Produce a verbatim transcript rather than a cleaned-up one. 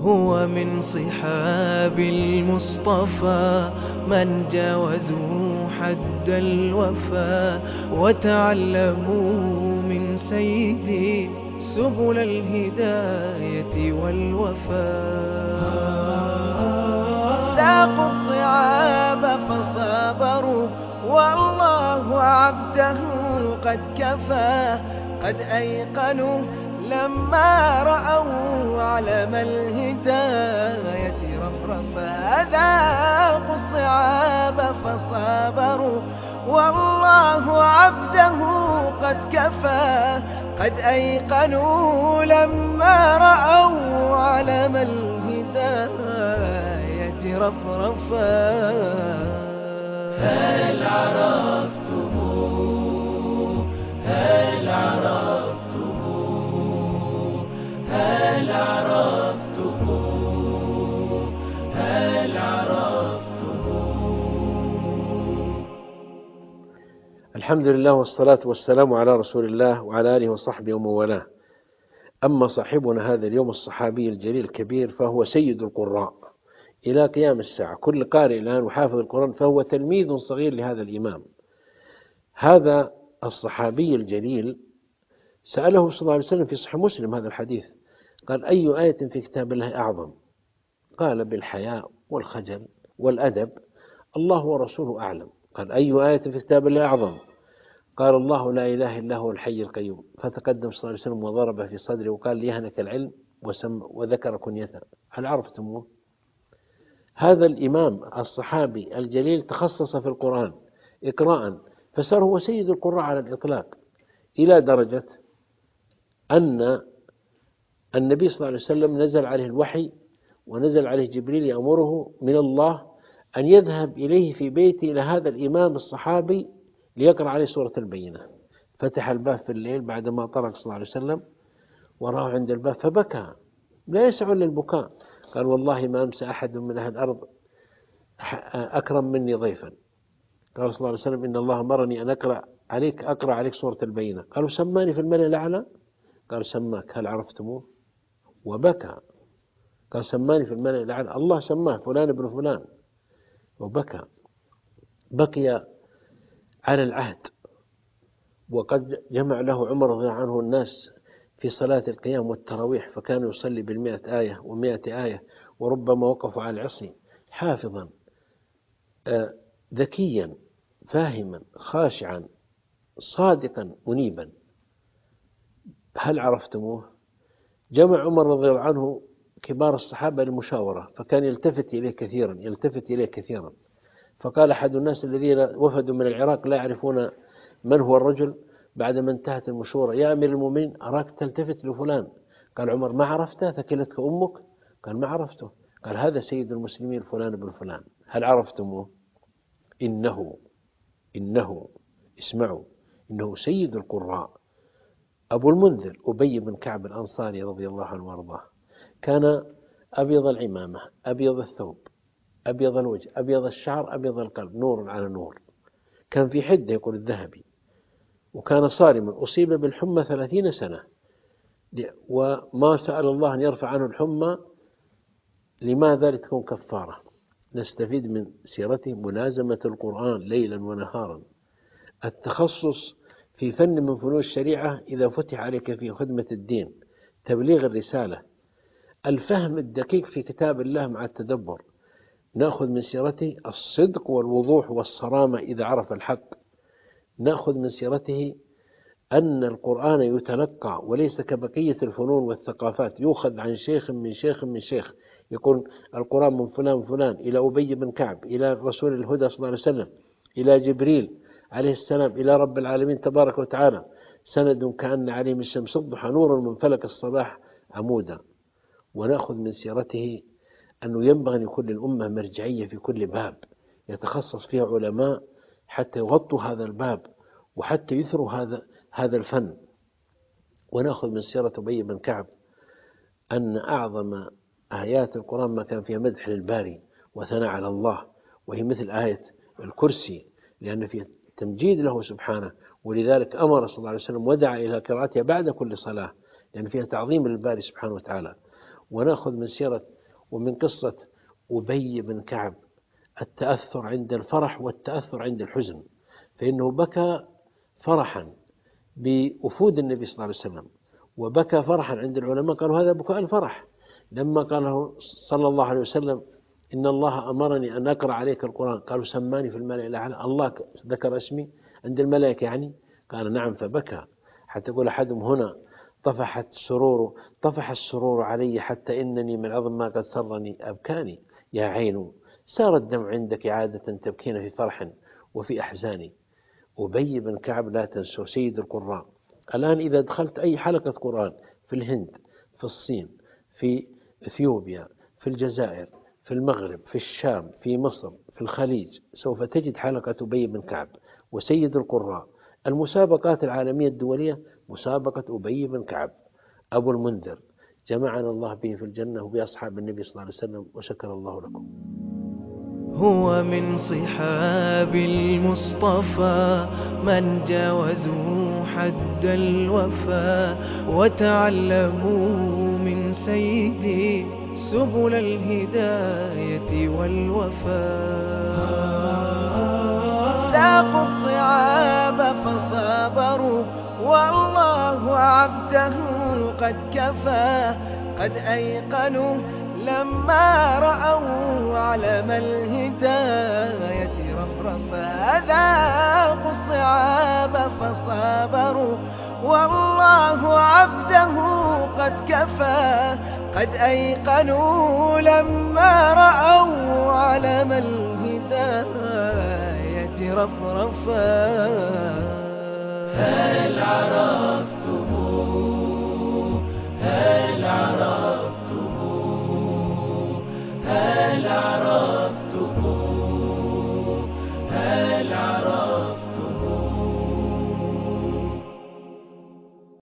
هو من صحاب المصطفى من جاوزوا حد الوفا وتعلموا من سيدي سبل الهداية والوفاء. ذاقوا الصعاب فصابروا والله عبده قد كفى. قد أيقنوا لما رأوا علم الهداية رفرفا. ذاقوا الصعاب فصابروا والله عبده قد كفى. قد أيقنوا لما رأوا علم الهداية رفرفا. هل عرفتم هل عرفتم هل عرفتم هل عرفتم. الحمد لله والصلاة والسلام على رسول الله وعلى آله وصحبه ومن والاه. أما صاحبنا هذا اليوم الصحابي الجليل الكبير فهو سيد القراء إلى قيام الساعة. كل قارئ الآن وحافظ القرآن فهو تلميذ صغير لهذا الإمام. هذا الصحابي الجليل سأله صلى الله عليه وسلم في صحيح مسلم هذا الحديث، قال: أي آية في كتاب الله أعظم؟ قال: بالحياء والخجل والأدب الله ورسوله أعلم. قال: أي آية في كتاب الله أعظم؟ قال: الله لا إله إلا هو الحي القيوم. فتقدم صلى الله عليه وسلم وضرب في صدره وقال: ليهنك العلم، وسم وذكر كنيته. هل عرفتموه؟ هذا الإمام الصحابي الجليل تخصص في القرآن إقراء، فصار هو سيد القراء على الإطلاق، إلى درجة أن النبي صلى الله عليه وسلم نزل عليه الوحي ونزل عليه جبريل يأمره من الله أن يذهب إليه في بيته إلى هذا الإمام الصحابي ليقرأ عليه سورة البينة. فتح الباب في الليل بعدما طرق صلى الله عليه وسلم وراه عند الباب فبكى، لا يسع إلا البكاء. قال: والله ما أمسى أحد من أهل الأرض أكرم مني ضيفا. قال صلى الله عليه وسلم: إن الله أمرني أن أقرأ عليك أقرأ عليك سورة البينة. قالوا: سماني في الملأ الأعلى. قال: سماك، هل عرفتموه؟ وبكى. قال: سماني في الملأ الأعلى، الله سماه فلان ابن فلان. وبكى. بقي على العهد، وقد جمع له عمر رضي الله عنه الناس في صلاة القيام والتراويح، فكان يصلي بالمئة آية ومئة آية، وربما وقفوا على العصي. حافظا ذكيا فاهما خاشعا صادقا منيبا. هل عرفتموه؟ جمع عمر رضي الله عنه كبار الصحابة للمشاورة، فكان يلتفت إليه كثيرا يلتفت إليه كثيرا. فقال أحد الناس الذين وفدوا من العراق لا يعرفون من هو الرجل بعدما انتهت المشورة: يا أمير المؤمنين أراك تلتفت لفلان. قال عمر: ما عرفته؟ ثكلتك أمك؟ قال: ما عرفته. قال: هذا سيد المسلمين فلان بن فلان. هل عرفتموه؟ إنه إنه اسمعوا إنه سيد القراء أبو المنذر أبي بن كعب الأنصاري رضي الله عنه وارضاه. كان أبيض العمامة أبيض الثوب أبيض الوجه أبيض الشعر أبيض القلب، نور على نور. كان في حدة يقول الذهبي، وكان صارما أصيب بالحمى ثلاثين سنة، وما سأل الله أن يرفع عنه الحمى. لماذا؟ لتكون كفارة. نستفيد من سيرته ملازمة القرآن ليلا ونهارا، التخصص في فن من فنون الشريعة إذا فتح عليك في خدمة الدين، تبليغ الرسالة، الفهم الدقيق في كتاب الله مع التدبر. نأخذ من سيرته الصدق والوضوح والصرامة إذا عرف الحق. نأخذ من سيرته أن القرآن يتلقى وليس كبقية الفنون والثقافات، يؤخذ عن شيخ من شيخ من شيخ، يقول القرآن من فلان فلان إلى أبي بن كعب إلى رسول الهدى صلى الله عليه وسلم إلى جبريل عليه السلام إلى رب العالمين تبارك وتعالى، سند كأن عليه من الشمس الضحى نور من فلك الصباح عمودا. ونأخذ من سيرته أنه ينبغي أن يكون للأمة مرجعية في كل باب يتخصص فيها علماء حتى يغطوا هذا الباب وحتى يثروا هذا هذا الفن. ونأخذ من سيرة أبي بن كعب أن أعظم آيات القرآن ما كان فيها مدح للباري وثناء على الله، وهي مثل آية الكرسي لأن فيها تمجيد له سبحانه، ولذلك أمر صلى الله عليه وسلم ودعا إلى قراءتها بعد كل صلاة لأن فيها تعظيم للباري سبحانه وتعالى. ونأخذ من سيرة ومن قصة أبي بن كعب التأثر عند الفرح والتأثر عند الحزن، فإنه بكى فرحا بوفود النبي صلى الله عليه وسلم، وبكى فرحا عند العلماء قالوا هذا بكاء الفرح لما قاله صلى الله عليه وسلم إن الله أمرني أن أقرأ عليك القرآن، قالوا سماني في الملأ الأعلى، الله ذكر اسمي عند الملائكة يعني، قال نعم، فبكى حتى يقول أحدهم هنا طفحت سرور طفح السرور علي حتى إنني من عظم ما قد سرني أبكاني، يا عين سار الدمع عندك عادة تبكين في فرح وفي أحزاني. أبي بن كعب لا تنسوا سيد القراء. الآن إذا دخلت أي حلقة قرآن في الهند، في الصين، في إثيوبيا، في الجزائر، في المغرب، في الشام، في مصر، في الخليج، سوف تجد حلقة أبي بن كعب وسيد القراء. المسابقات العالمية الدولية مسابقة أبي بن كعب. أبو المنذر جمعنا الله به في الجنة وبأصحاب النبي صلى الله عليه وسلم، وشكر الله لكم. هو من صحاب المصطفى من جاوزوا حد الوفا، وتعلموا من سيدي سبل الهداية والوفاء. ذاقوا الصعاب فصابروا والله عبده قد كفى، قد أيقنوا لما رأوا علم الهداية رفرفا. ذاقوا الصعاب فصابروا والله عبده قد كفى، قد أيقنوا لما رأوا علم الهداية رفرفا. هل عرفتم هل عرفتم هل عرفتم